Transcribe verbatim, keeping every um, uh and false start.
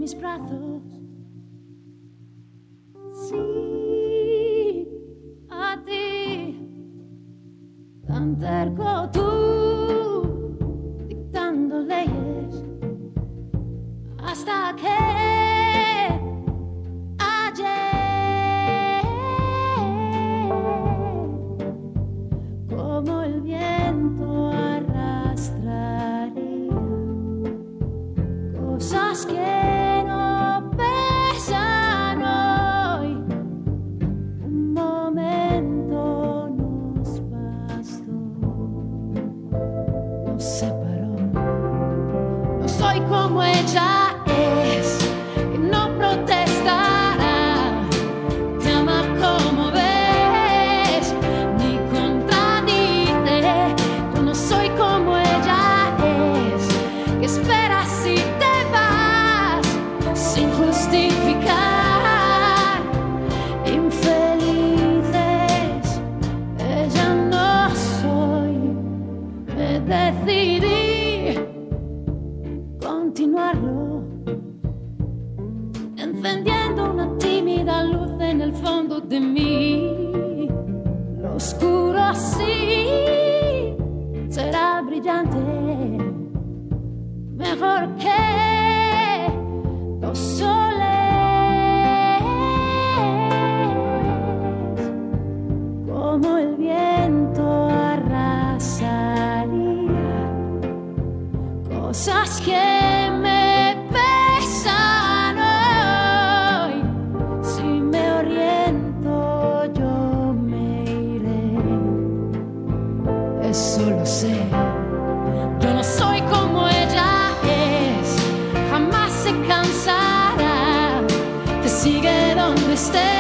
mis brazos. Sí, a ti, tan terco tú, dictando leyes, hasta que ayer, como el viento arrastraría cosas que no pesan hoy. Un momento nos bastó, nos separó. No soy como ella es, que no protestará, te ama como ves, ni contradice. Yo no soy como ella es, que espera si te vas sin justificar. Infelices, ella no soy. Me decidí continuarlo, encendiendo una tímida luz en el fondo de mí. Lo oscuro sí será brillante, mejor que los soles, como el viento arrasaría cosas que me pesan hoy. Si me oriento yo me iré, eso lo sé. Yo no soy como ella es, jamás se cansará, te sigue donde estés.